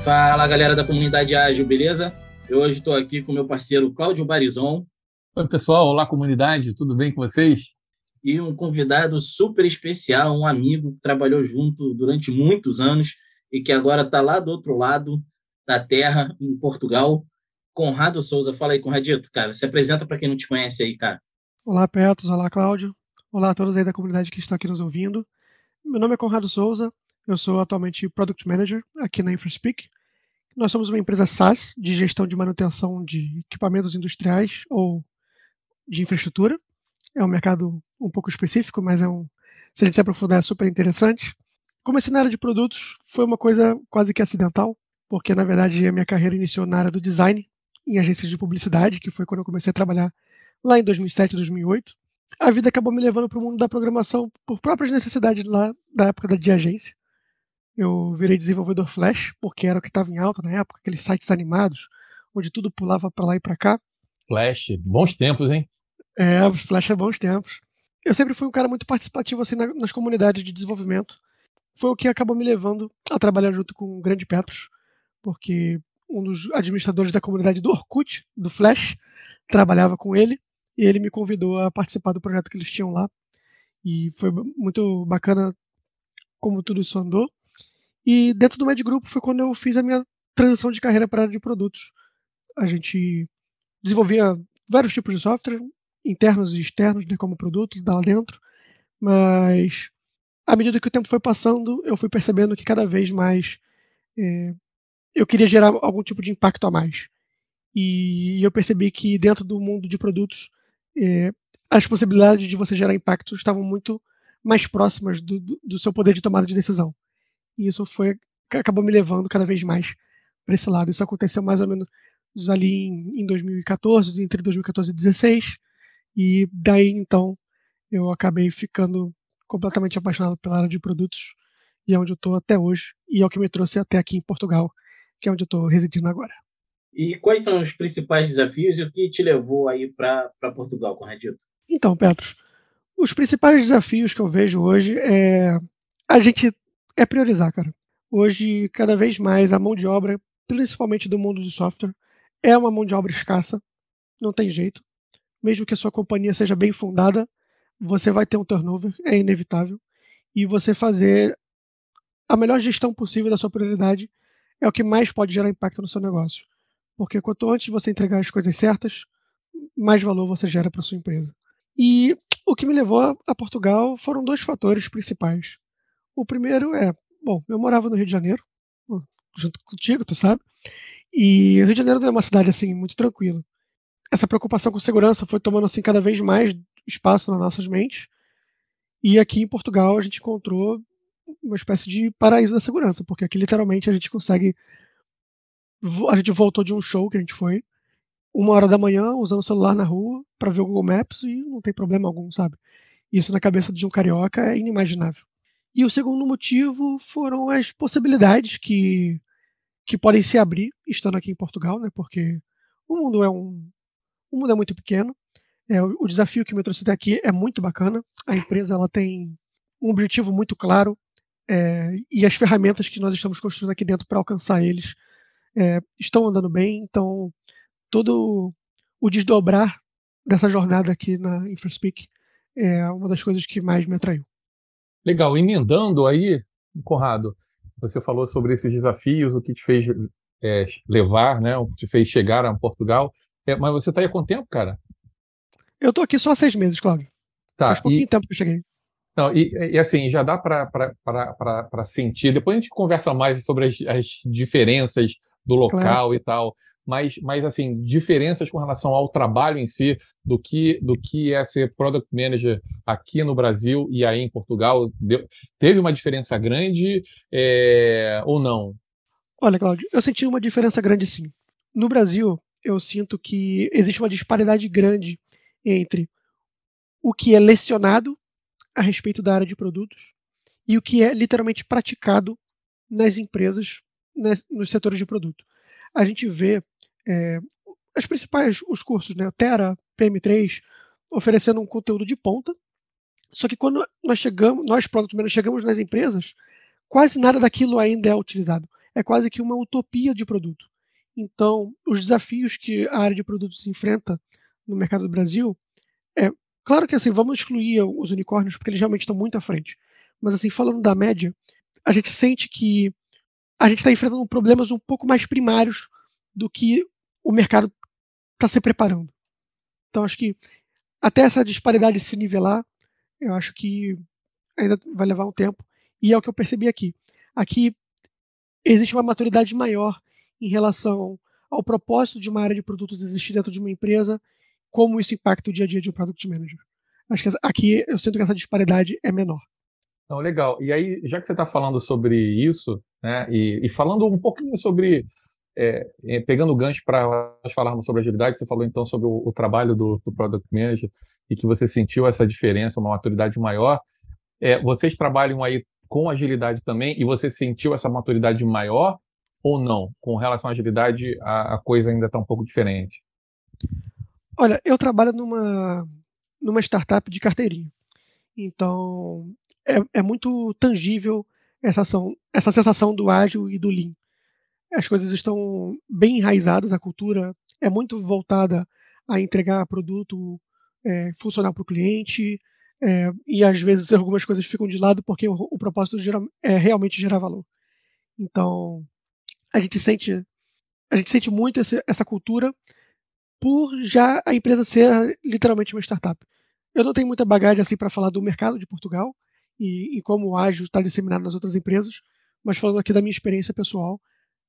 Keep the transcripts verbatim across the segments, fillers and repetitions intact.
Fala, galera da comunidade ágil, beleza? Eu hoje estou aqui com meu parceiro Cláudio Barizon. Oi, pessoal. Olá, comunidade. Tudo bem com vocês? E um convidado super especial, um amigo que trabalhou junto durante muitos anos e que agora está lá do outro lado da terra, em Portugal, Conrado Souza. Fala aí, Conradito, cara. Se apresenta para quem não te conhece aí, cara. Olá, Petros. Olá, Cláudio. Olá a todos aí da comunidade que está aqui nos ouvindo. Meu nome é Conrado Souza. Eu sou atualmente Product Manager aqui na InfraSpeak. Nós somos uma empresa SaaS de gestão de manutenção de equipamentos industriais ou de infraestrutura. É um mercado um pouco específico, mas é um, se a gente se aprofundar, é super interessante. Comecei na área de produtos, foi uma coisa quase que acidental, porque na verdade a minha carreira iniciou na área do design, em agências de publicidade, que foi quando eu comecei a trabalhar lá em dois mil e sete, dois mil e oito. A vida acabou me levando para o mundo da programação por próprias necessidades lá da época de agência. Eu virei desenvolvedor Flash, porque era o que estava em alta na época, aqueles sites animados, onde tudo pulava para lá e para cá. Flash, bons tempos, hein? É, os Flash é bons tempos. Eu sempre fui um cara muito participativo assim na, nas comunidades de desenvolvimento. Foi o que acabou me levando a trabalhar junto com o grande Petros, porque um dos administradores da comunidade do Orkut, do Flash, trabalhava com ele, e ele me convidou a participar do projeto que eles tinham lá. E foi muito bacana como tudo isso andou. E dentro do Med Grupo foi quando eu fiz a minha transição de carreira para a área de produtos. A gente desenvolvia vários tipos de software, internos e externos, né, como produto, lá dentro. Mas, à medida que o tempo foi passando, eu fui percebendo que cada vez mais é, eu queria gerar algum tipo de impacto a mais. E eu percebi que dentro do mundo de produtos, é, as possibilidades de você gerar impacto estavam muito mais próximas do, do, do seu poder de tomada de decisão. E isso foi acabou me levando cada vez mais para esse lado. Isso aconteceu mais ou menos ali em, em dois mil e quatorze, entre dois mil e quatorze e dois mil e dezesseis, e daí então eu acabei ficando completamente apaixonado pela área de produtos, e é onde eu estou até hoje, e é o que me trouxe até aqui em Portugal, que é onde eu estou residindo agora. E quais são os principais desafios e o que te levou aí para Portugal, Conradito? Então, Petros, os principais desafios que eu vejo hoje é a gente é priorizar, cara. Hoje, cada vez mais, a mão de obra, principalmente do mundo do software, é uma mão de obra escassa, não tem jeito. Mesmo que a sua companhia seja bem fundada, você vai ter um turnover, é inevitável. E você fazer a melhor gestão possível da sua prioridade é o que mais pode gerar impacto no seu negócio. Porque quanto antes você entregar as coisas certas, mais valor você gera para sua empresa. E o que me levou a Portugal foram dois fatores principais. O primeiro é, bom, eu morava no Rio de Janeiro, junto contigo, tu sabe, e o Rio de Janeiro não é uma cidade assim muito tranquila. Essa preocupação com segurança foi tomando assim cada vez mais espaço nas nossas mentes. E aqui em Portugal a gente encontrou uma espécie de paraíso da segurança, porque aqui literalmente a gente consegue. A gente voltou de um show que a gente foi, uma hora da manhã, usando o celular na rua para ver o Google Maps e não tem problema algum, sabe? Isso na cabeça de um carioca é inimaginável. E o segundo motivo foram as possibilidades que, que podem se abrir estando aqui em Portugal, né? Porque o mundo é um, o mundo é muito pequeno. É, o, o desafio que me trouxe até aqui é muito bacana. A empresa ela tem um objetivo muito claro, é, e as ferramentas que nós estamos construindo aqui dentro para alcançar eles é, estão andando bem. Então, todo o desdobrar dessa jornada aqui na InfraSpeak é uma das coisas que mais me atraiu. Legal. Emendando aí, Conrado, você falou sobre esses desafios, o que te fez é, levar, né, o que te fez chegar a Portugal. É, mas você está aí há quanto tempo, cara? Eu tô aqui só há seis meses, Cláudio. Faz Tá, pouquinho e, tempo que eu cheguei. não, e, e assim, já dá para sentir. Depois a gente conversa mais sobre as, as diferenças do Claro. local e tal. Mas, mas, assim, diferenças com relação ao trabalho em si, do que, do que é ser Product Manager aqui no Brasil e aí em Portugal. Deu, teve uma diferença grande é, ou não? Olha, Cláudio, eu senti uma diferença grande sim. No Brasil, eu sinto que existe uma disparidade grande entre o que é lecionado a respeito da área de produtos e o que é literalmente praticado nas empresas, nas, nos setores de produto. A gente vê é, as principais, os cursos, né, Terra, P M três, oferecendo um conteúdo de ponta, só que quando nós chegamos, nós, Product Managers, chegamos nas empresas, quase nada daquilo ainda é utilizado. é quase que uma utopia de produto. Então, os desafios que a área de produtos enfrenta no mercado do Brasil, é claro que assim, vamos excluir os unicórnios, porque eles realmente estão muito à frente. Mas assim, falando da média, a gente sente que a gente está enfrentando problemas um pouco mais primários do que o mercado está se preparando. Então, acho que até essa disparidade se nivelar, eu acho que ainda vai levar um tempo. E é o que eu percebi aqui. Aqui existe uma maturidade maior em relação ao propósito de uma área de produtos existir dentro de uma empresa, como isso impacta o dia a dia de um Product Manager. Acho que aqui eu sinto que essa disparidade é menor. Não, legal. E aí, já que você está falando sobre isso, né, e, e falando um pouquinho sobre, é, é, pegando o gancho para nós falarmos sobre agilidade, você falou então sobre o, o trabalho do, do Product Manager e que você sentiu essa diferença, uma maturidade maior. É, vocês trabalham aí com agilidade também e você sentiu essa maturidade maior ou não? Com relação à agilidade, a, a coisa ainda está um pouco diferente. Olha, eu trabalho numa, numa startup de carteirinha. Então, é, é muito tangível essa, ação, essa sensação do ágil e do lean. As coisas estão bem enraizadas, a cultura é muito voltada a entregar produto é, funcional para o cliente, é, e às vezes algumas coisas ficam de lado porque o, o propósito gera, é realmente gerar valor. Então, a gente sente, a gente sente muito esse, essa cultura por já a empresa ser literalmente uma startup. Eu não tenho muita bagagem assim para falar do mercado de Portugal e, e como o ágil está disseminado nas outras empresas, mas falando aqui da minha experiência pessoal,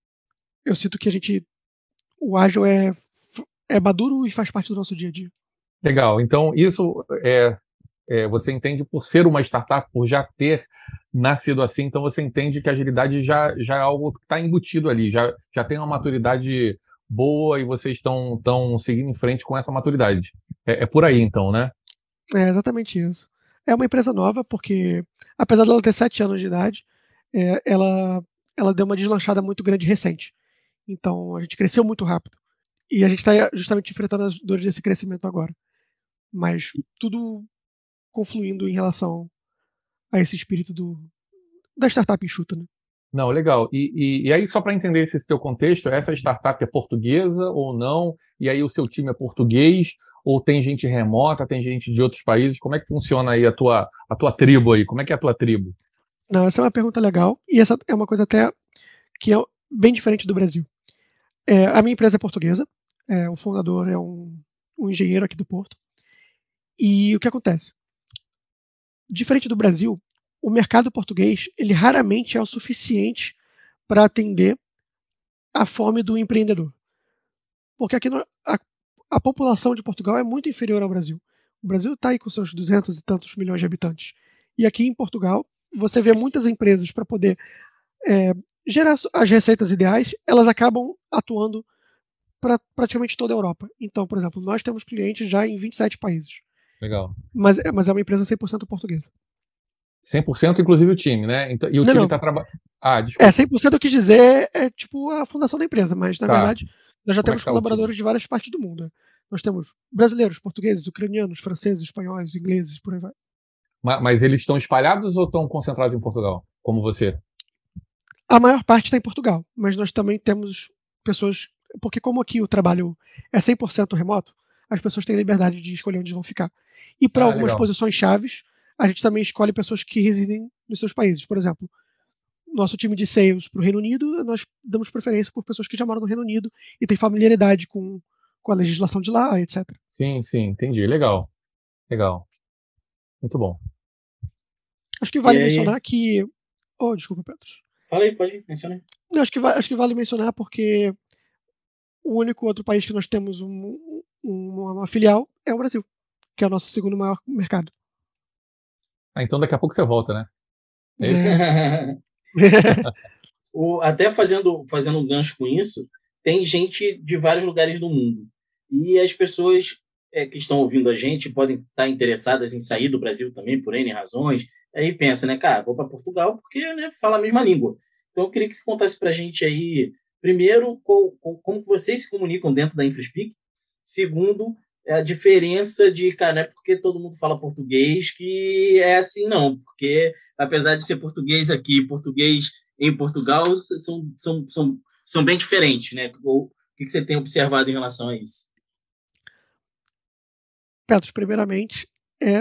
eu sinto que a gente, o ágil é, é maduro e faz parte do nosso dia a dia. Legal. Então, isso é, é, você entende por ser uma startup, por já ter nascido assim, então você entende que a agilidade já, já é algo que está embutido ali, já, já tem uma maturidade boa e vocês estão, estão seguindo em frente com essa maturidade. É, é por aí, então, né? É exatamente isso. É uma empresa nova, porque apesar dela ter sete anos de idade, é, ela, ela deu uma deslanchada muito grande recente. Então a gente cresceu muito rápido. E a gente está justamente enfrentando as dores desse crescimento agora. Mas tudo confluindo em relação a esse espírito do, da startup enxuta, né? Não, legal. E, e, e aí, só para entender esse teu contexto, essa startup é portuguesa ou não? E aí o seu time é português? Ou tem gente remota, tem gente de outros países? Como é que funciona aí a tua, a tua tribo aí? Como é que é a tua tribo? Não, essa é uma pergunta legal. E essa é uma coisa até que é bem diferente do Brasil. É, a minha empresa é portuguesa. É, o fundador é um, um engenheiro aqui do Porto. E o que acontece? Diferente do Brasil, o mercado português ele raramente é o suficiente para atender a fome do empreendedor. Porque aqui no, a, a população de Portugal é muito inferior ao Brasil. O Brasil está aí com seus duzentos e tantos milhões de habitantes. E aqui em Portugal, você vê muitas empresas para poder é, gerar as receitas ideais, elas acabam atuando para praticamente toda a Europa. Então, por exemplo, nós temos clientes já em vinte e sete países. Legal. Mas, mas é uma empresa cem por cento portuguesa. cem por cento inclusive o time, né? Então, e o Não, time não. está trabalhando. Ah, É, desculpa. cem por cento eu quis dizer é tipo a fundação da empresa, mas na Tá. verdade nós já Como é temos que tá o time? colaboradores de várias partes do mundo. Né? Nós temos brasileiros, portugueses, ucranianos, franceses, espanhóis, ingleses, por aí vai. Ma- Mas eles estão espalhados ou estão concentrados em Portugal, como você? A maior parte está em Portugal, mas nós também temos pessoas, porque como aqui o trabalho é cem por cento remoto, as pessoas têm liberdade de escolher onde vão ficar. E para Ah, algumas legal. posições chaves, a gente também escolhe pessoas que residem nos seus países. Por exemplo, nosso time de sales para o Reino Unido, nós damos preferência por pessoas que já moram no Reino Unido e têm familiaridade com, com a legislação de lá, etcétera. Sim, sim, entendi. Legal. Legal. Muito bom. Acho que E vale aí? mencionar que. Oh, desculpa, Pedro. Fala aí, pode mencionar. Não, acho que, va- acho que vale mencionar porque o único outro país que nós temos um, um- uma filial é o Brasil, que é o nosso segundo maior mercado. Ah, então daqui a pouco você volta, né? É isso? É. O, até fazendo, fazendo um gancho com isso, tem gente de vários lugares do mundo. E as pessoas é, que estão ouvindo a gente podem estar interessadas em sair do Brasil também, por N razões. Aí pensa, né, cara, vou para Portugal porque né, fala a mesma língua. Então eu queria que você contasse para a gente aí, primeiro, qual, qual, como que vocês se comunicam dentro da InfraSpeak. Segundo, a diferença de, cara, não é porque todo mundo fala português que é assim, não. Porque apesar de ser português aqui, português em Portugal são, são, são, são bem diferentes, né? Ou, o que você tem observado em relação a isso? Petros, primeiramente, é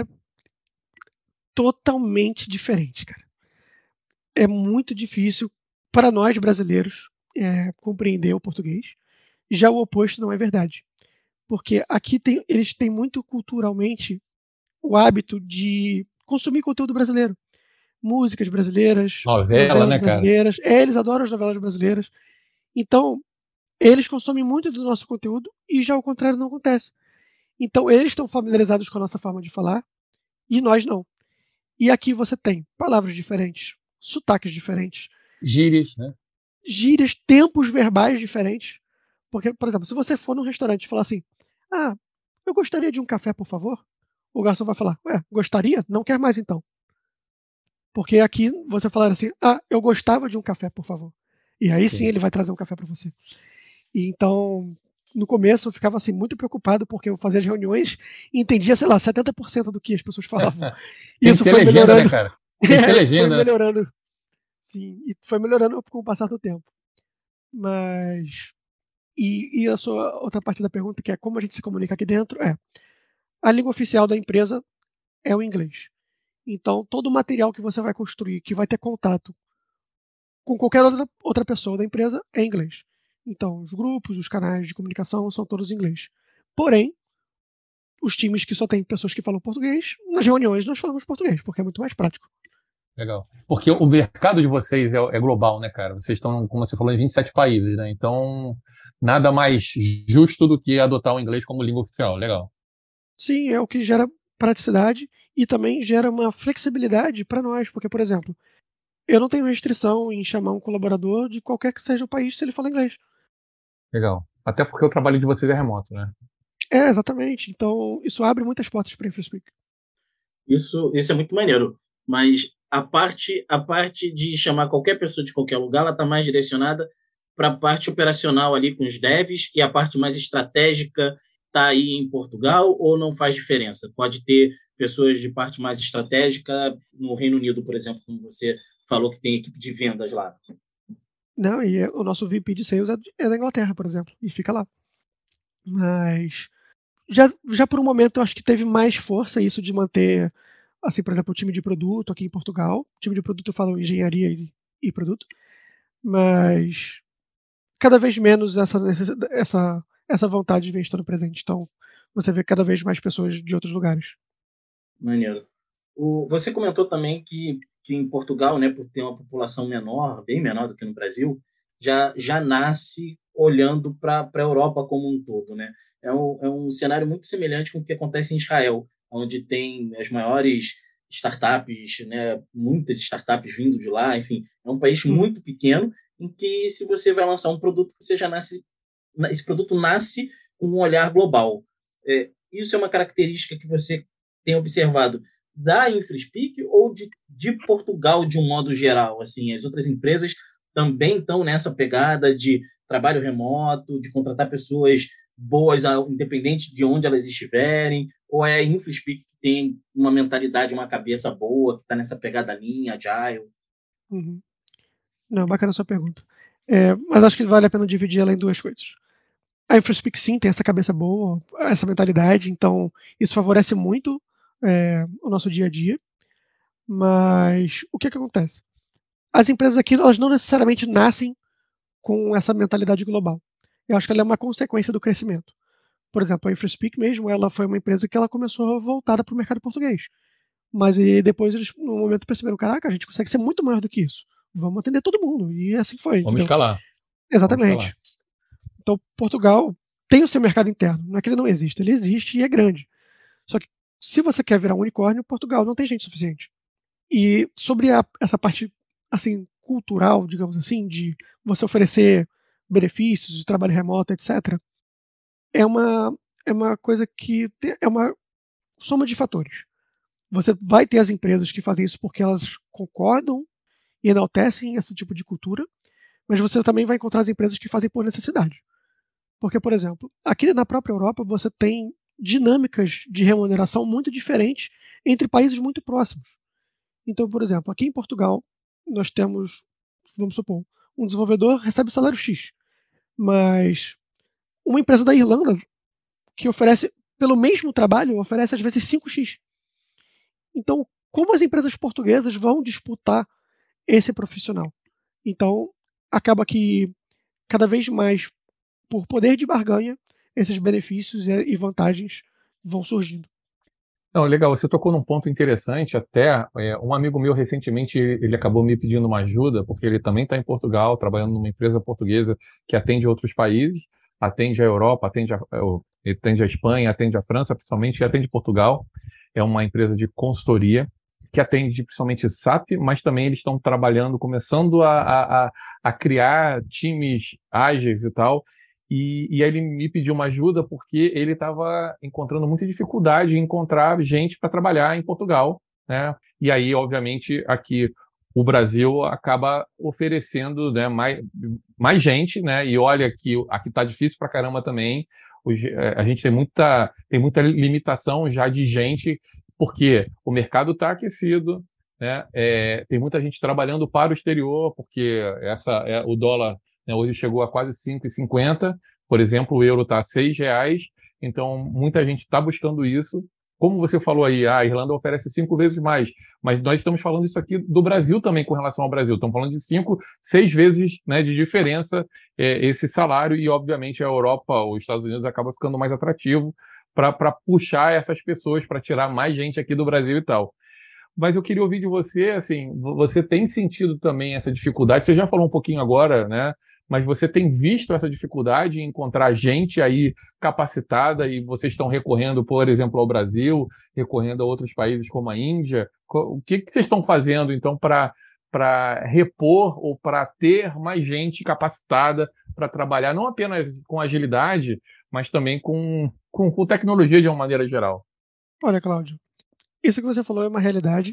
totalmente diferente, cara. É muito difícil para nós brasileiros é, compreender o português. Já o oposto não é verdade. Porque aqui tem, eles têm muito culturalmente o hábito de consumir conteúdo brasileiro. Músicas brasileiras, Novela, novelas né, cara? brasileiras. É, eles adoram as novelas brasileiras. Então, eles consomem muito do nosso conteúdo e já o contrário não acontece. Então, eles estão familiarizados com a nossa forma de falar e nós não. E aqui você tem palavras diferentes, sotaques diferentes, Gírias, né? gírias, tempos verbais diferentes. Porque, por exemplo, se você for num restaurante e falar assim, ah, eu gostaria de um café, por favor, o garçom vai falar, ué, gostaria? Não quer mais então. Porque aqui você falar assim, ah, eu gostava de um café, por favor. E aí sim, sim ele vai trazer um café para você. E então, no começo eu ficava assim muito preocupado porque eu fazia as reuniões e entendia, sei lá, setenta por cento do que as pessoas falavam. Isso foi legenda, melhorando. Né, cara? Tem que ter é, legenda. foi melhorando. Sim, e foi melhorando com o passar do tempo. Mas e, e a sua outra parte da pergunta, que é como a gente se comunica aqui dentro, é a língua oficial da empresa é o inglês. Então, todo o material que você vai construir, que vai ter contato com qualquer outra, outra pessoa da empresa, é inglês. Então, os grupos, os canais de comunicação são todos em inglês. Porém, os times que só tem pessoas que falam português, nas reuniões nós falamos português, porque é muito mais prático. Legal. Porque o mercado de vocês é, é global, né, cara? Vocês estão, como você falou, em vinte e sete países, né? Então, nada mais justo do que adotar o inglês como língua oficial. Legal. Sim, é o que gera praticidade e também gera uma flexibilidade para nós, porque, por exemplo, eu não tenho restrição em chamar um colaborador de qualquer que seja o país se ele fala inglês. Legal. Até porque o trabalho de vocês é remoto, né? É, exatamente. Então, isso abre muitas portas para a InfraSpeak. Isso, isso é muito maneiro. Mas a parte, a parte de chamar qualquer pessoa de qualquer lugar, ela está mais direcionada para a parte operacional ali com os devs e a parte mais estratégica está aí em Portugal ou não faz diferença? Pode ter pessoas de parte mais estratégica no Reino Unido, por exemplo, como você falou que tem equipe de vendas lá. Não, e o nosso V P de Sales é da Inglaterra, por exemplo, e fica lá. Mas já, já por um momento eu acho que teve mais força isso de manter, assim, por exemplo, o time de produto aqui em Portugal. O time de produto eu falo engenharia e, e produto. Mas cada vez menos essa, essa, essa vontade vem estando presente. Então você vê cada vez mais pessoas de outros lugares. Maneiro. O, você comentou também que, que em Portugal, né, por ter uma população menor, bem menor do que no Brasil, já, já nasce olhando para a Europa como um todo, né? É um, é um cenário muito semelhante com o que acontece em Israel, onde tem as maiores startups, né, muitas startups vindo de lá, enfim, é um país Uhum. muito pequeno em que se você vai lançar um produto, você já nasce, esse produto nasce com um olhar global. É, isso é uma característica que você tem observado da InfraSpeak ou de, de Portugal de um modo geral? Assim, as outras empresas também estão nessa pegada de trabalho remoto, de contratar pessoas boas, independente de onde elas estiverem, ou é a InfraSpeak que tem uma mentalidade, uma cabeça boa, que está nessa pegada linha, agile? Uhum. Não, bacana a sua pergunta. É, mas acho que vale a pena dividir ela em duas coisas. A InfraSpeak sim tem essa cabeça boa, essa mentalidade, então isso favorece muito é, o nosso dia a dia. Mas o que, que acontece? As empresas aqui elas não necessariamente nascem com essa mentalidade global. Eu acho que ela é uma consequência do crescimento. Por exemplo, a InfraSpeak mesmo, ela foi uma empresa que ela começou voltada para o mercado português. Mas e depois eles, no momento, perceberam, caraca, a gente consegue ser muito maior do que isso. Vamos atender todo mundo. E assim foi. Vamos Entendeu? escalar. Vamos Exatamente. escalar. Então, Portugal tem o seu mercado interno. Não é que ele não existe, ele existe e é grande. Só que se você quer virar um unicórnio, Portugal não tem gente suficiente. E sobre a, essa parte assim cultural, digamos assim, de você oferecer benefícios de trabalho remoto, etcétera, é uma, é uma coisa que te, é uma soma de fatores. Você vai ter as empresas que fazem isso porque elas concordam e enaltecem esse tipo de cultura, mas você também vai encontrar as empresas que fazem por necessidade. Porque, por exemplo, aqui na própria Europa você tem dinâmicas de remuneração muito diferentes entre países muito próximos. Então, por exemplo, aqui em Portugal nós temos vamos supor, um desenvolvedor recebe salário X, mas uma empresa da Irlanda que oferece, pelo mesmo trabalho, oferece às vezes cinco x. Então, como as empresas portuguesas vão disputar esse profissional? Então, acaba que cada vez mais, por poder de barganha, esses benefícios e vantagens vão surgindo. Não, legal, você tocou num ponto interessante até, é, um amigo meu recentemente, ele acabou me pedindo uma ajuda, porque ele também está em Portugal, trabalhando numa empresa portuguesa que atende outros países, atende a Europa, atende a, atende a Espanha, atende a França, principalmente, e atende Portugal. É uma empresa de consultoria que atende principalmente S A P, mas também eles estão trabalhando, começando a, a, a criar times ágeis e tal. E, e aí ele me pediu uma ajuda porque ele estava encontrando muita dificuldade em encontrar gente para trabalhar em Portugal, né? E aí, obviamente, aqui o Brasil acaba oferecendo, né, mais, mais gente, né? E olha que aqui está difícil para caramba também. A gente tem muita, tem muita limitação já de gente, porque o mercado está aquecido, né? É, tem muita gente trabalhando para o exterior, porque essa é o dólar, né, hoje chegou a quase cinco e cinquenta, por exemplo, o euro está a seis reais, então muita gente está buscando isso. Como você falou aí, a Irlanda oferece cinco vezes mais, mas nós estamos falando isso aqui do Brasil também com relação ao Brasil, estamos falando de cinco, seis vezes, né, de diferença é, esse salário, e obviamente a Europa, os Estados Unidos acaba ficando mais atrativo para puxar essas pessoas, para tirar mais gente aqui do Brasil e tal. Mas eu queria ouvir de você, assim, você tem sentido também essa dificuldade? Você já falou um pouquinho agora, né? Mas você tem visto essa dificuldade em encontrar gente aí capacitada e vocês estão recorrendo, por exemplo, ao Brasil, recorrendo a outros países como a Índia? O que, que vocês estão fazendo, então, para para repor ou para ter mais gente capacitada para trabalhar, não apenas com agilidade, mas também com, com, com tecnologia de uma maneira geral? Olha, Cláudio, isso que você falou é uma realidade,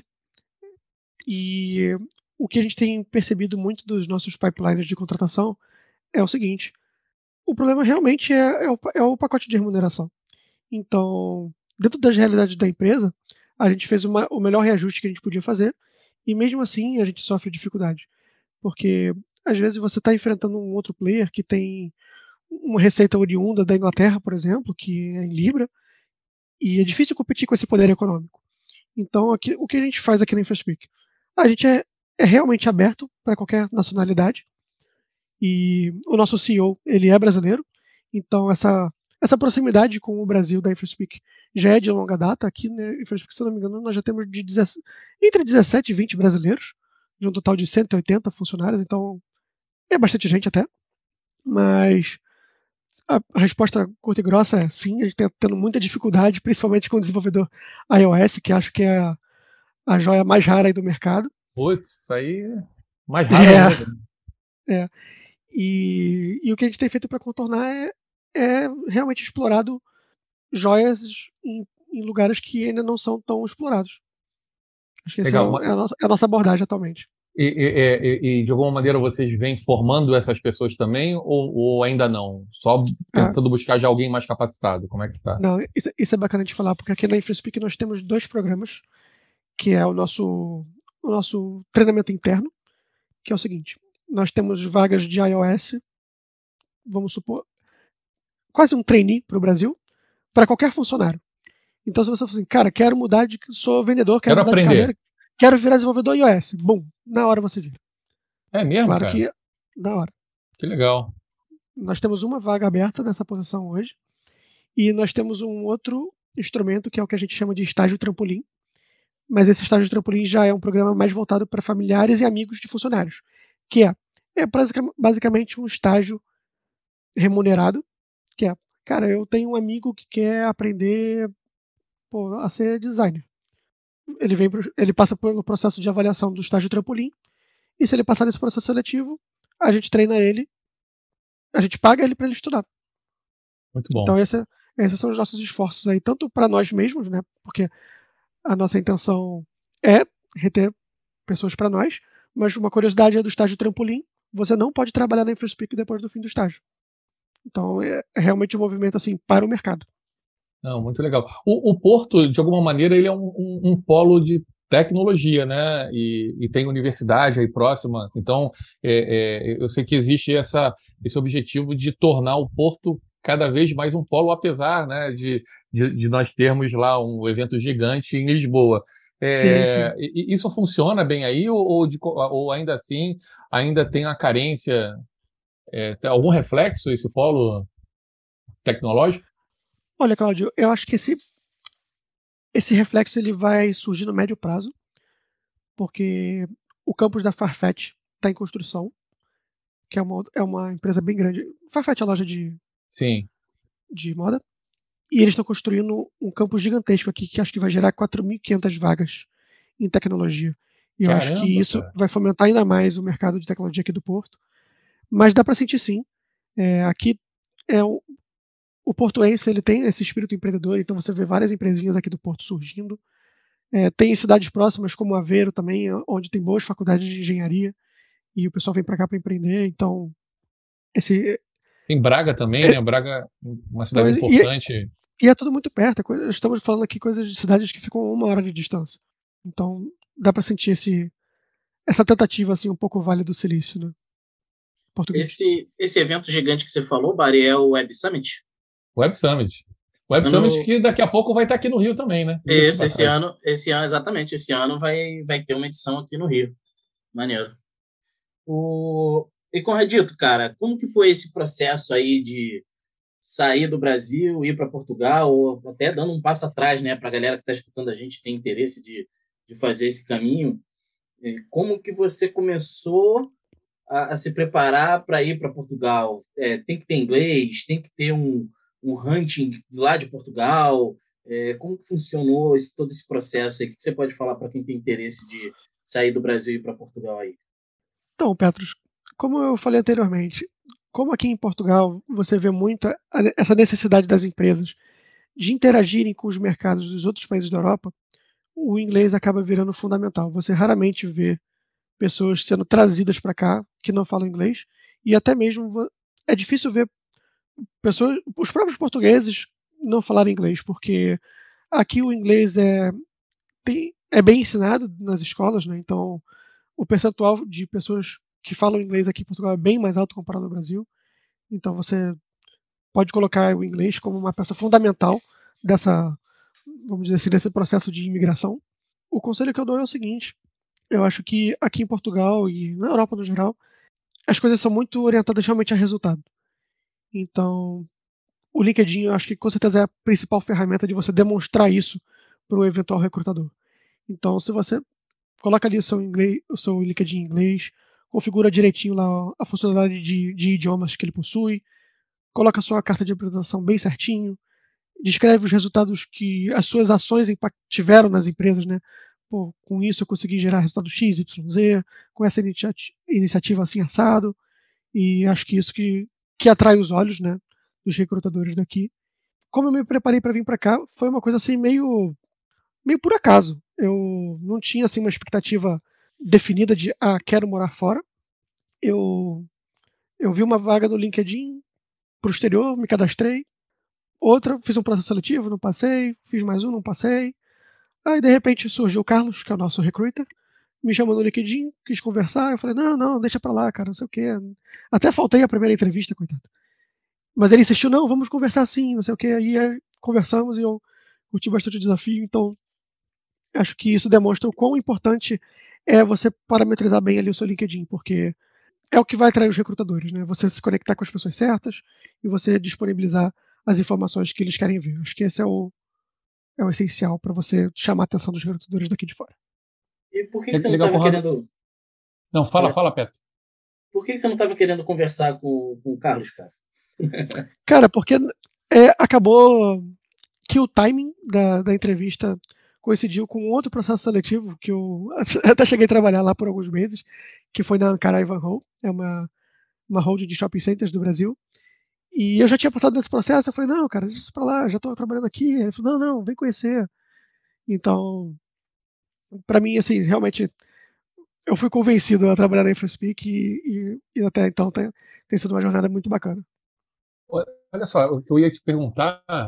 e o que a gente tem percebido muito dos nossos pipelines de contratação é o seguinte: o problema realmente é, é, o, é o pacote de remuneração. Então, dentro das realidades da empresa, a gente fez uma, o melhor reajuste que a gente podia fazer, e mesmo assim a gente sofre dificuldade, porque às vezes você está enfrentando um outro player que tem uma receita oriunda da Inglaterra, por exemplo, que é em Libra, e é difícil competir com esse poder econômico. Então, aqui, o que a gente faz aqui na InfraSpeak? A gente é, é realmente aberto para qualquer nacionalidade, e o nosso C E O, ele é brasileiro, então essa, essa proximidade com o Brasil da InfraSpeak já é de longa data. Aqui na InfraSpeak, se não me engano, nós já temos de dezessete, entre dezessete e vinte brasileiros, de um total de cento e oitenta funcionários, então é bastante gente até, mas a, a resposta curta e grossa é sim, a gente está tendo muita dificuldade, principalmente com o desenvolvedor iOS, que acho que é a, a joia mais rara aí do mercado. Putz, isso aí é mais raro é, ainda. É. E, e o que a gente tem feito para contornar é, é realmente explorado joias em, em lugares que ainda não são tão explorados. Acho que essa é, Legal. é, a nossa, é a nossa abordagem atualmente. E, e, e, e, de alguma maneira vocês vêm formando essas pessoas também, ou, ou ainda não? Só tentando ah, buscar já alguém mais capacitado? Como é que tá? Não, isso, isso é bacana de falar, porque aqui na InfraSpeak nós temos dois programas, que é o nosso, o nosso treinamento interno, que é o seguinte: nós temos vagas de iOS, vamos supor, quase um trainee para o Brasil, para qualquer funcionário. Então, se você for assim, cara, quero mudar de. Sou vendedor, quero, quero mudar aprender. de carreira, quero virar desenvolvedor iOS. Bum, na hora você vira. É mesmo, claro cara? que na hora. Que legal. Nós temos uma vaga aberta nessa posição hoje, e nós temos um outro instrumento que é o que a gente chama de estágio trampolim. Mas esse estágio trampolim já é um programa mais voltado para familiares e amigos de funcionários, que é, é basicamente um estágio remunerado, que é, cara, eu tenho um amigo que quer aprender, pô, a ser designer. Ele, vem pro, ele passa pelo processo de avaliação do estágio trampolim, e se ele passar nesse processo seletivo, a gente treina ele, a gente paga ele para ele estudar. Muito bom. Então esse, esses são os nossos esforços aí, tanto para nós mesmos, né, porque a nossa intenção é reter pessoas para nós, mas uma curiosidade é do estágio trampolim: você não pode trabalhar na InfraSpeak depois do fim do estágio. Então é realmente um movimento assim para o mercado. Não, muito legal. O, o Porto, de alguma maneira, ele é um, um, um polo de tecnologia, né? E, e tem universidade aí próxima. Então, é, é, eu sei que existe essa, esse objetivo de tornar o Porto cada vez mais um polo, apesar, né, de, de, de nós termos lá um evento gigante em Lisboa. Sim, É, sim. e- isso funciona bem aí ou, ou, de co- ou ainda assim ainda tem a carência, é, tem algum reflexo esse polo tecnológico? Olha, Cláudio, eu acho que esse, esse reflexo ele vai surgir no médio prazo, porque o campus da Farfetch está em construção, que é uma, é uma empresa bem grande. Farfetch é a loja de, Sim. de moda. E eles estão construindo um campus gigantesco aqui, que acho que vai gerar quatro mil e quinhentas vagas em tecnologia. E eu acho que Caramba, isso cara. vai fomentar ainda mais o mercado de tecnologia aqui do Porto. Mas dá para sentir sim. É, aqui é o, o portuense ele tem esse espírito empreendedor, então você vê várias empresinhas aqui do Porto surgindo. É, tem cidades próximas como Aveiro também, onde tem boas faculdades de engenharia e o pessoal vem para cá para empreender. Então, esse Tem Braga também, é, né? Braga, uma cidade pois, e, importante. e é tudo muito perto. É coisa- estamos falando aqui coisas de cidades que ficam a uma hora de distância. Então, dá para sentir esse, essa tentativa assim um pouco Vale do Silício, né? Português. Esse, esse evento gigante que você falou, Bari, é o Web Summit? Web Summit. Web Summit Ano, que daqui a pouco vai estar aqui no Rio também, né? Diga-se de esse, esse passagem. ano, esse ano, exatamente, esse ano vai, vai ter uma edição aqui no Rio. Maneiro. O, e Conradito, cara, como que foi esse processo aí de sair do Brasil, ir para Portugal, ou até dando um passo atrás, né, para a galera que está escutando a gente tem interesse de, de fazer esse caminho? É, como que você começou a, a se preparar para ir para Portugal? É, tem que ter inglês, tem que ter um, um hunting lá de Portugal. É, como que funcionou esse, todo esse processo aí? O que você pode falar para quem tem interesse de sair do Brasil e ir para Portugal aí? Então, Petros, como eu falei anteriormente, como aqui em Portugal você vê muita essa necessidade das empresas de interagirem com os mercados dos outros países da Europa, o inglês acaba virando fundamental. Você raramente vê pessoas sendo trazidas para cá que não falam inglês e até mesmo é difícil ver pessoas, os próprios portugueses não falarem inglês, porque aqui o inglês é, tem, é bem ensinado nas escolas, né? Então o percentual de pessoas que falam inglês aqui em Portugal é bem mais alto comparado ao Brasil. Então você pode colocar o inglês como uma peça fundamental dessa, vamos dizer assim, desse processo de imigração. O conselho que eu dou é o seguinte: eu acho que aqui em Portugal e na Europa no geral, as coisas são muito orientadas realmente a resultado. Então, o LinkedIn, eu acho que com certeza é a principal ferramenta de você demonstrar isso para o eventual recrutador. Então, se você coloca ali o seu, inglês, o seu LinkedIn em inglês, configura direitinho lá a funcionalidade de, de idiomas que ele possui, coloca a sua carta de apresentação bem certinho, descreve os resultados que as suas ações tiveram nas empresas, né? Pô, com isso eu consegui gerar resultado X, Y, Z, com essa iniciativa assim assado, e acho que isso que, que atrai os olhos, né, dos recrutadores daqui. Como eu me preparei para vir para cá, foi uma coisa assim meio meio por acaso. Eu não tinha assim uma expectativa definida de ah, quero morar fora. Eu eu vi uma vaga no LinkedIn pro exterior, me cadastrei. Outra, fiz um processo seletivo, não passei, fiz mais um, não passei. Aí de repente surgiu o Carlos, que é o nosso recruiter, me chamou no LinkedIn, quis conversar, eu falei: "Não, não, deixa para lá, cara, não sei o quê". Até faltei a primeira entrevista, coitado. Mas ele insistiu: "Não, vamos conversar sim, não sei o quê". Aí é, conversamos e eu curti bastante o desafio, então acho que isso demonstra o quão importante é você parametrizar bem ali o seu LinkedIn, porque é o que vai atrair os recrutadores, né? Você se conectar com as pessoas certas e você disponibilizar as informações que eles querem ver. Acho que esse é o, é o essencial para você chamar a atenção dos recrutadores daqui de fora. E por que, que você não Legal, estava Conrado. querendo. Não, fala, Fala, fala, Petro. por que, que você não estava querendo conversar com, com o Carlos, cara? Cara, porque é, acabou que o timing da, da entrevista coincidiu com outro processo seletivo que eu até cheguei a trabalhar lá por alguns meses, que foi na Ankara Ivanhoe, é uma, uma holding de shopping centers do Brasil. E eu já tinha passado nesse processo, eu falei: "Não, cara, deixa isso pra lá, já tô trabalhando aqui". Ele falou: "Não, não, vem conhecer". Então, pra mim, assim, realmente, eu fui convencido a trabalhar na InfoSpeak e, e, e até então tem, tem sido uma jornada muito bacana. Olha só, o que eu ia te perguntar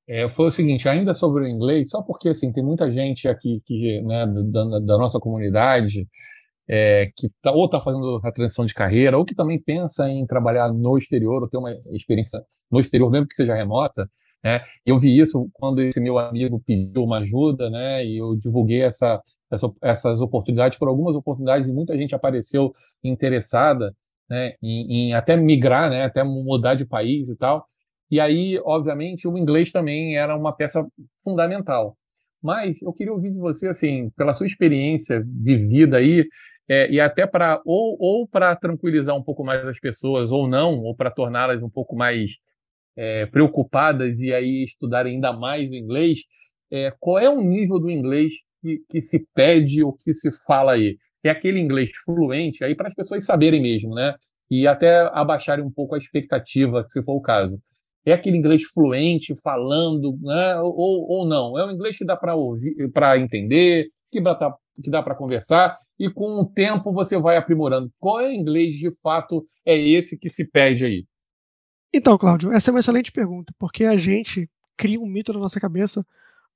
É, foi o seguinte, ainda sobre o inglês, só porque assim, tem muita gente aqui que, né, da, da nossa comunidade é, que tá, ou está fazendo a transição de carreira, ou que também pensa em trabalhar no exterior, ou ter uma experiência no exterior, mesmo que seja remota, né? Eu vi isso quando esse meu amigo pediu uma ajuda, né? E eu divulguei essa, essa, essas oportunidades, foram algumas oportunidades e muita gente apareceu interessada, né? Em, em até migrar, né? Até mudar de país e tal. E aí, obviamente, o inglês também era uma peça fundamental. Mas eu queria ouvir de você, assim, pela sua experiência vivida aí, é, e até para ou, ou para tranquilizar um pouco mais as pessoas, ou não, ou para torná-las um pouco mais é, preocupadas e aí estudarem ainda mais o inglês, é, qual é o nível do inglês que, que se pede ou que se fala aí? É aquele inglês fluente, aí para as pessoas saberem mesmo, né? E até abaixarem um pouco a expectativa, se for o caso. É aquele inglês fluente, falando, né? Ou, ou não? É um inglês que dá para ouvir, para entender, que dá, que dá para conversar, e com o tempo você vai aprimorando. Qual é o inglês de fato é esse que se pede aí? Então, Cláudio, essa é uma excelente pergunta, porque a gente cria um mito na nossa cabeça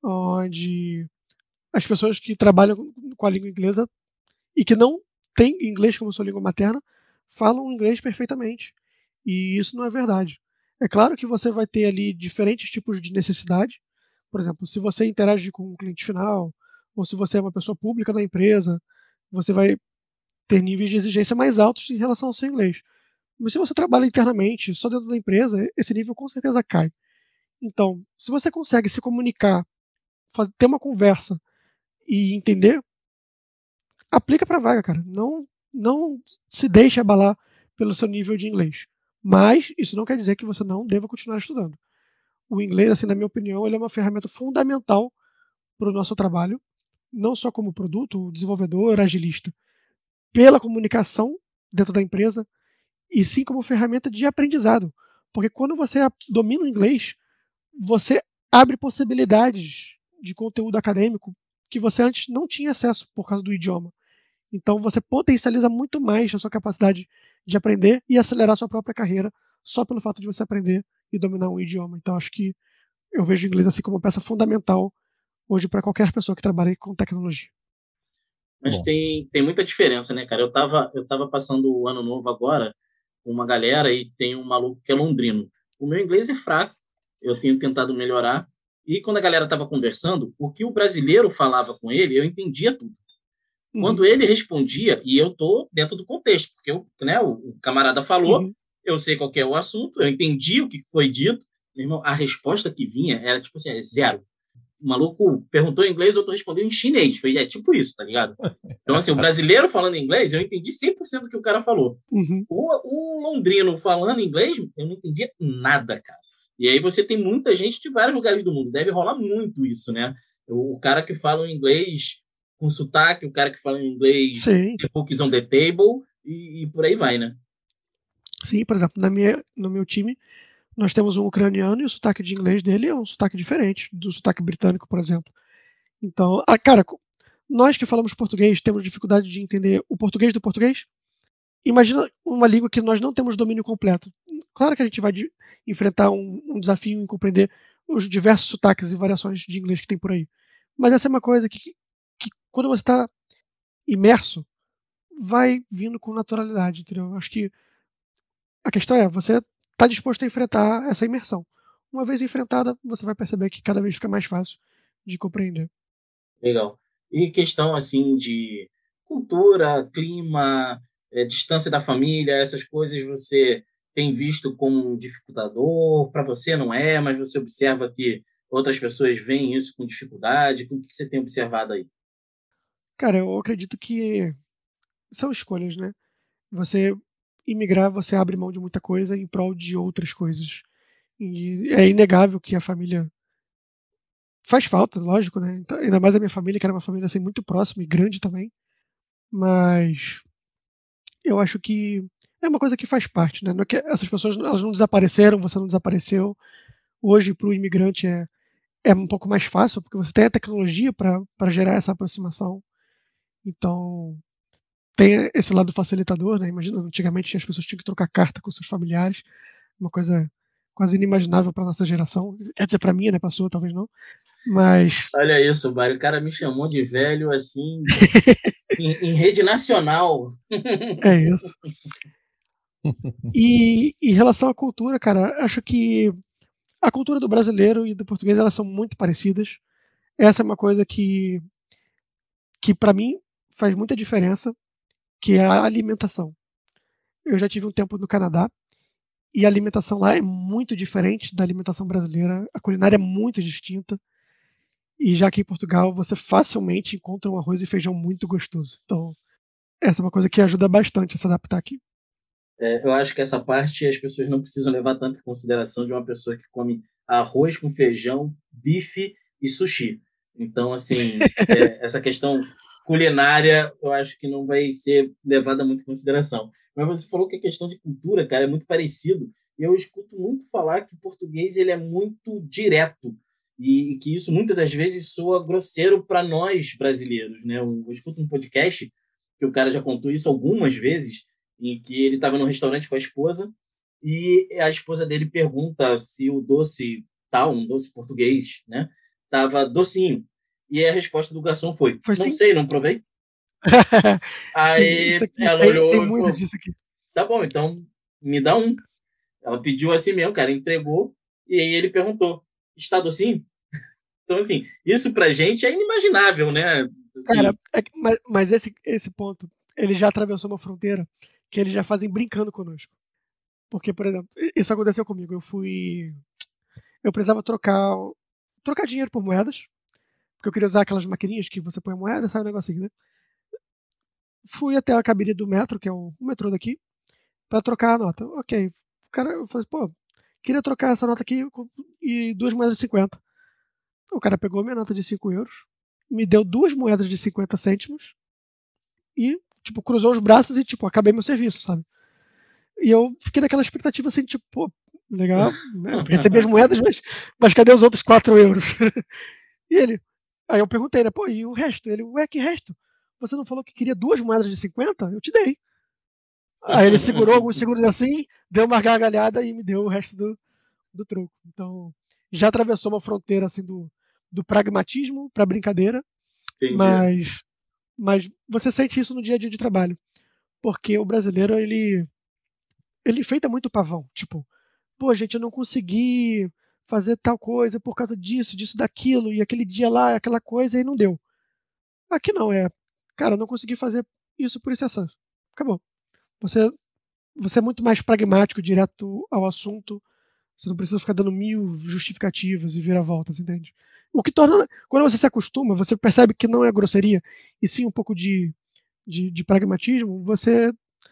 onde as pessoas que trabalham com a língua inglesa e que não têm inglês como sua língua materna falam inglês perfeitamente. E isso não é verdade. É claro que você vai ter ali diferentes tipos de necessidade. Por exemplo, se você interage com um cliente final, ou se você é uma pessoa pública na empresa, você vai ter níveis de exigência mais altos em relação ao seu inglês. Mas se você trabalha internamente, só dentro da empresa, esse nível com certeza cai. Então, se você consegue se comunicar, ter uma conversa e entender, aplica para a vaga, cara. Não, não se deixe abalar pelo seu nível de inglês. Mas isso não quer dizer que você não deva continuar estudando. O inglês, assim, na minha opinião, ele é uma ferramenta fundamental para o nosso trabalho, não só como produto, desenvolvedor, agilista, pela comunicação dentro da empresa, e sim como ferramenta de aprendizado. Porque quando você domina o inglês, você abre possibilidades de conteúdo acadêmico que você antes não tinha acesso por causa do idioma. Então você potencializa muito mais a sua capacidade de aprender e acelerar sua própria carreira só pelo fato de você aprender e dominar um idioma. Então acho que eu vejo o inglês assim como uma peça fundamental hoje para qualquer pessoa que trabalhe com tecnologia. Mas Bom, tem, tem muita diferença, né, cara? Eu tava, eu tava passando o ano novo agora com uma galera e tem um maluco que é londrino. O meu inglês é fraco, eu tenho tentado melhorar. E quando a galera tava conversando, o que o brasileiro falava com ele, eu entendia tudo. Uhum, Quando ele respondia, e eu tô dentro do contexto, porque eu, né, o, o camarada falou, uhum. eu sei qual que é o assunto, eu entendi o que foi dito, meu irmão, a resposta que vinha era tipo assim, é zero. O maluco perguntou em inglês, o outro respondeu em chinês. Foi, é tipo isso, tá ligado? Então, assim, o brasileiro falando inglês, eu entendi cem por cento do que o cara falou. Uhum. O, o londrino falando inglês, eu não entendia nada, cara. E aí você tem muita gente de vários lugares do mundo. Deve rolar muito isso, né? O, o cara que fala inglês com sotaque, o cara que fala inglês Sim, The Book is on the Table, e, e por aí vai, né? sim, por exemplo, na minha, no meu time, nós temos um ucraniano e o sotaque de inglês dele é um sotaque diferente do sotaque britânico, por exemplo. Então, ah, cara, nós que falamos português temos dificuldade de entender o português do português. Imagina uma língua que nós não temos domínio completo. Claro que a gente vai de, enfrentar um, um desafio em compreender os diversos sotaques e variações de inglês que tem por aí. Mas essa é uma coisa que, que quando você está imerso, vai vindo com naturalidade, entendeu? Acho que a questão é, você está disposto a enfrentar essa imersão. Uma vez enfrentada, você vai perceber que cada vez fica mais fácil de compreender. Legal. E questão, assim, de cultura, clima, é, distância da família, essas coisas você tem visto como um dificultador? Para você não é, mas você observa que outras pessoas veem isso com dificuldade? O que você tem observado aí? Cara, eu acredito que são escolhas, né? Você imigrar, você abre mão de muita coisa em prol de outras coisas. E é inegável que a família faz falta, lógico, né? Então, ainda mais a minha família, que era uma família assim, muito próxima e grande também. Mas eu acho que é uma coisa que faz parte, né? Não é que essas pessoas elas não desapareceram, você não desapareceu. Hoje, para o imigrante, é, é um pouco mais fácil, porque você tem a tecnologia para gerar essa aproximação. Então, tem esse lado facilitador, né? Imagina, antigamente as pessoas tinham que trocar carta com seus familiares, uma coisa quase inimaginável para nossa geração. Quer dizer, para mim, né? Para sua, talvez não. Mas. Olha isso, Mário. O cara me chamou de velho assim, em, em rede nacional. É isso. E em relação à cultura, cara, acho que a cultura do brasileiro e do português elas são muito parecidas. Essa é uma coisa que, que para mim faz muita diferença, que é a alimentação. Eu já tive um tempo no Canadá e a alimentação lá é muito diferente da alimentação brasileira. A culinária é muito distinta. E já aqui em Portugal você facilmente encontra um arroz e feijão muito gostoso. Então, essa é uma coisa que ajuda bastante a se adaptar aqui. É, eu acho que essa parte as pessoas não precisam levar tanto em consideração de uma pessoa que come arroz com feijão, bife e sushi. Então, assim, é, essa questão culinária eu acho que não vai ser levada muito em consideração. Mas você falou que a questão de cultura, cara, é muito parecido. E eu escuto muito falar que o português ele é muito direto e, e que isso muitas das vezes soa grosseiro para nós brasileiros, né? Eu, eu escuto um podcast que o cara já contou isso algumas vezes, em que ele estava no restaurante com a esposa e a esposa dele pergunta se o doce tal, um doce português, né, estava docinho. E a resposta do garçom foi, Foi não sim? sei, não provei. Sim, Aí isso aqui ela tem, olhou tem e muito falou, disso aqui. tá bom, então me dá um. Ela pediu assim mesmo, o cara entregou, e aí ele perguntou, está docinho? Então, assim, isso pra gente é inimaginável, né? Cara, Assim, é que- mas, mas esse, esse ponto, ele já atravessou uma fronteira que eles já fazem brincando conosco. Porque, por exemplo, isso aconteceu comigo. Eu fui. Eu precisava trocar trocar dinheiro por moedas, porque eu queria usar aquelas maquininhas que você põe a moeda e sai um negocinho, né? Fui até a cabine do metro, que é o, o metrô daqui, pra trocar a nota. Ok. O cara, eu falei, pô, queria trocar essa nota aqui com- e duas moedas de cinquenta. O cara pegou minha nota de cinco euros, me deu duas moedas de cinquenta cêntimos e, tipo, cruzou os braços e, tipo, acabei meu serviço, sabe? E eu fiquei naquela expectativa assim, tipo, pô, legal, né? Recebi as moedas, mas, mas cadê os outros quatro euros? E ele, aí eu perguntei, né, pô, e o resto? Ele, ué, que resto? Você não falou que queria duas moedas de cinquenta? Eu te dei. Aí ele segurou alguns segundos assim, deu uma gargalhada e me deu o resto do, do troco. Então, já atravessou uma fronteira assim do, do pragmatismo para brincadeira, entendi. mas, mas você sente isso no dia a dia de trabalho, porque o brasileiro ele ele enfeita muito pavão, tipo, pô, gente, eu não consegui fazer tal coisa por causa disso, disso, daquilo, e aquele dia lá, aquela coisa, e não deu. Aqui não, é, cara, eu não consegui fazer isso por isso e assim. Acabou. Você, você é muito mais pragmático, direto ao assunto. Você não precisa ficar dando mil justificativas e viravoltas, entende? O que torna. Quando você se acostuma, você percebe que não é grosseria, e sim um pouco de, de, de pragmatismo, você,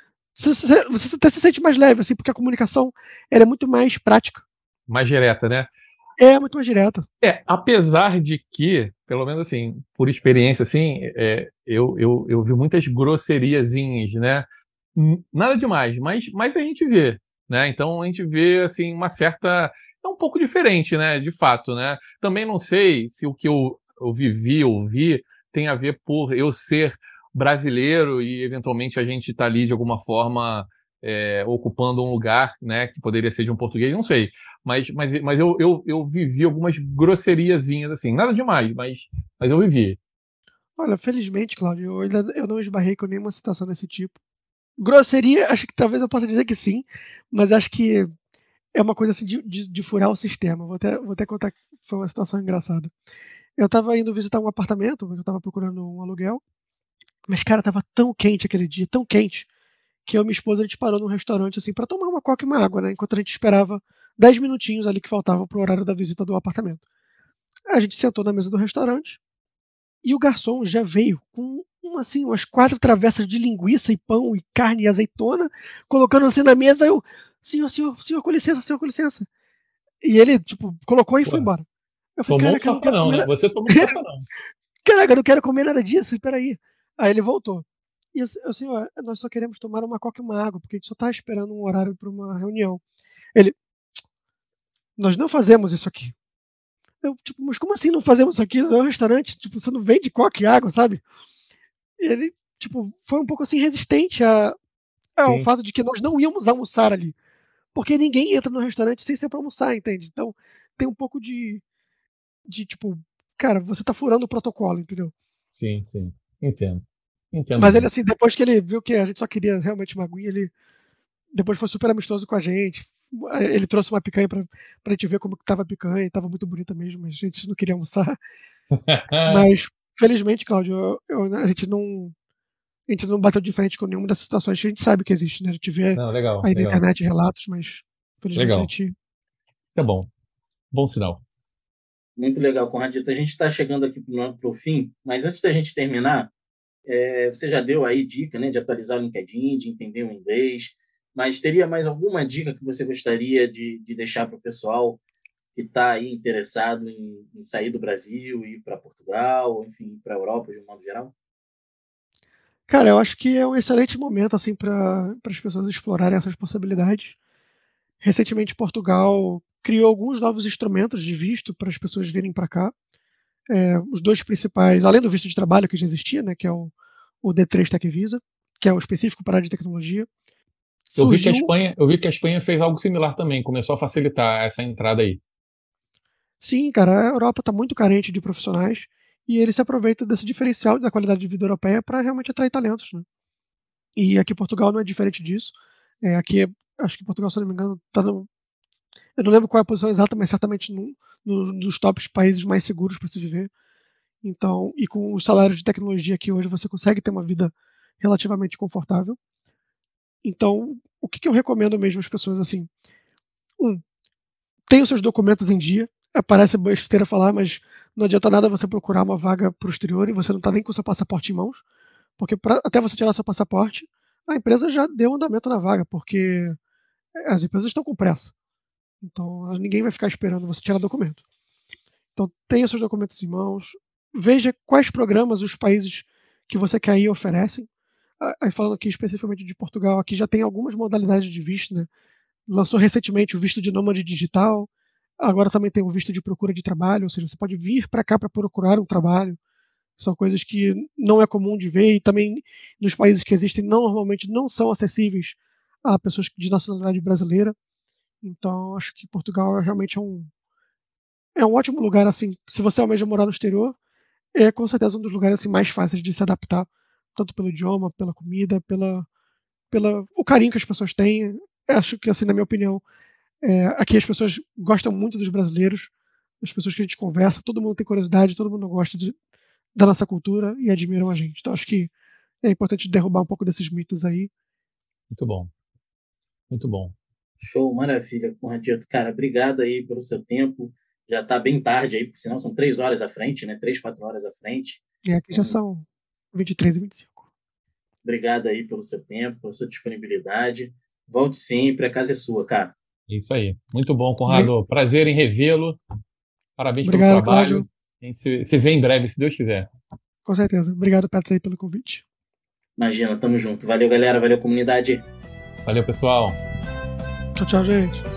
você, você até se sente mais leve, assim, porque a comunicação ela é muito mais prática. Mais direta, né? É muito mais direta. É, apesar de que, pelo menos assim, por experiência, assim, é, eu, eu, eu vi muitas grosseriazinhas, né? N- Nada demais, mas, mas a gente vê, né? Então a gente vê, assim, uma certa... É um pouco diferente, né? De fato, né? Também não sei se o que eu, eu vivi, ouvi, tem a ver por eu ser brasileiro e, eventualmente, a gente tá ali, de alguma forma, é, ocupando um lugar, né? Que poderia ser de um português, não sei. Mas, mas, mas eu, eu, eu vivi algumas grosseriazinhas, assim. Nada demais, mas, mas eu vivi. Olha, felizmente, Cláudio, eu ainda eu não esbarrei com nenhuma situação desse tipo. Grosseria, acho que talvez eu possa dizer que sim, mas acho que é uma coisa assim de, de, de furar o sistema. Vou até, vou até contar que foi uma situação engraçada. Eu tava indo visitar um apartamento, eu tava procurando um aluguel, mas, cara, tava tão quente aquele dia, tão quente, que eu e minha esposa a gente parou num restaurante assim para tomar uma coca e uma água, né? Enquanto a gente esperava dez minutinhos ali que faltavam pro horário da visita do apartamento. A gente sentou na mesa do restaurante e o garçom já veio com um, assim, umas quatro travessas de linguiça e pão e carne e azeitona, colocando assim na mesa. Eu, senhor, senhor, senhor, com licença, senhor, com licença. E ele, tipo, colocou e Pô, foi embora. Eu falei, tomou um caraca, eu não quero safanão, comer né? nada. Você tomou um safanão. Caraca, eu não quero comer nada disso, peraí. Aí ele voltou. E eu, eu senhor, nós só queremos tomar uma coca e uma água, porque a gente só tá esperando um horário para uma reunião. Ele, nós não fazemos isso aqui. Eu, tipo, mas como assim não fazemos isso aqui? Não é um restaurante, tipo, você não vende coca e água, sabe? E ele, tipo, foi um pouco assim resistente a, ao Sim. fato de que nós não íamos almoçar ali. Porque ninguém entra no restaurante sem ser pra almoçar, entende? Então, tem um pouco de, de tipo, cara, você tá furando o protocolo, entendeu? Sim, sim. Entendo. Entendo Mas ele, bem. assim, depois que ele viu que a gente só queria realmente uma aguinha, ele depois foi super amistoso com a gente. Ele trouxe uma picanha pra, pra gente ver como que tava a picanha, tava muito bonita mesmo, mas a gente não queria almoçar. Mas, felizmente, Cláudio, eu- eu- a gente não. A gente não bateu de frente com nenhuma dessas situações que a gente sabe que existe, né? A gente vê Não, legal, aí na legal. internet relatos, mas felizmente a Legal. gente. Tá bom. Bom sinal. Muito legal, Conradito. A gente está chegando aqui para o fim, mas antes da gente terminar, é, você já deu aí dica, né, de atualizar o LinkedIn, de entender o inglês, mas teria mais alguma dica que você gostaria de, de deixar para o pessoal que está aí interessado em, em sair do Brasil e ir para Portugal, enfim, para a Europa de um modo geral? Cara, eu acho que é um excelente momento assim para as pessoas explorarem essas possibilidades. Recentemente, Portugal criou alguns novos instrumentos de visto para as pessoas virem para cá. É, os dois principais, além do visto de trabalho que já existia, né, que é o, o D três Tech Visa, que é o específico para a área de tecnologia, Eu vi que a surgiu. Espanha, eu vi que a Espanha fez algo similar também, começou a facilitar essa entrada aí. Sim, cara, a Europa está muito carente de profissionais e ele se aproveita desse diferencial da qualidade de vida europeia para realmente atrair talentos, né? E aqui Portugal não é diferente disso. É, aqui, acho que Portugal, se não me engano, está no. Eu não lembro qual é a posição exata, mas certamente no, no, nos tops países mais seguros para se viver. Então, e com os salários de tecnologia aqui hoje, você consegue ter uma vida relativamente confortável. Então, o que, que eu recomendo mesmo às pessoas assim? Um, tenha os seus documentos em dia. É, parece besteira falar, mas não adianta nada você procurar uma vaga para o exterior e você não está nem com o seu passaporte em mãos, porque pra, até você tirar seu passaporte, a empresa já deu andamento na vaga, porque as empresas estão com pressa. Então, ninguém vai ficar esperando você tirar documento. Então, tenha seus documentos em mãos, veja quais programas os países que você quer ir oferecem. Aí, falando aqui especificamente de Portugal, aqui já tem algumas modalidades de visto, né? Lançou recentemente o visto de nômade digital, agora também tem o visto de procura de trabalho, ou seja, você pode vir para cá para procurar um trabalho. São coisas que não é comum de ver e também nos países que existem não, normalmente não são acessíveis a pessoas de nacionalidade brasileira. Então, acho que Portugal é realmente um, é um ótimo lugar, assim, se você almeja morar no exterior, é com certeza um dos lugares assim, mais fáceis de se adaptar, tanto pelo idioma, pela comida, pela, pela o carinho que as pessoas têm. Acho que, assim, na minha opinião, é, aqui as pessoas gostam muito dos brasileiros, as pessoas que a gente conversa, todo mundo tem curiosidade, todo mundo gosta de, da nossa cultura e admiram a gente. Então, acho que é importante derrubar um pouco desses mitos aí. Muito bom, muito bom. Show, maravilha, Conradito. Cara, obrigado aí pelo seu tempo. Já está bem tarde aí, por sinal são três horas à frente, né? Três, quatro horas à frente. E aqui já Então, são vinte e três e vinte e cinco. obrigado aí pelo seu tempo, pela sua disponibilidade. Volte sempre, a casa é sua, cara. Isso aí. Muito bom, Conrado. Prazer em revê-lo. Parabéns pelo Obrigado, Cláudio. trabalho. A gente se, se vê em breve, se Deus quiser. Com certeza. Obrigado, Pets, aí pelo convite. Imagina, tamo junto. Valeu, galera. Valeu, comunidade. Valeu, pessoal. Tchau, tchau, gente.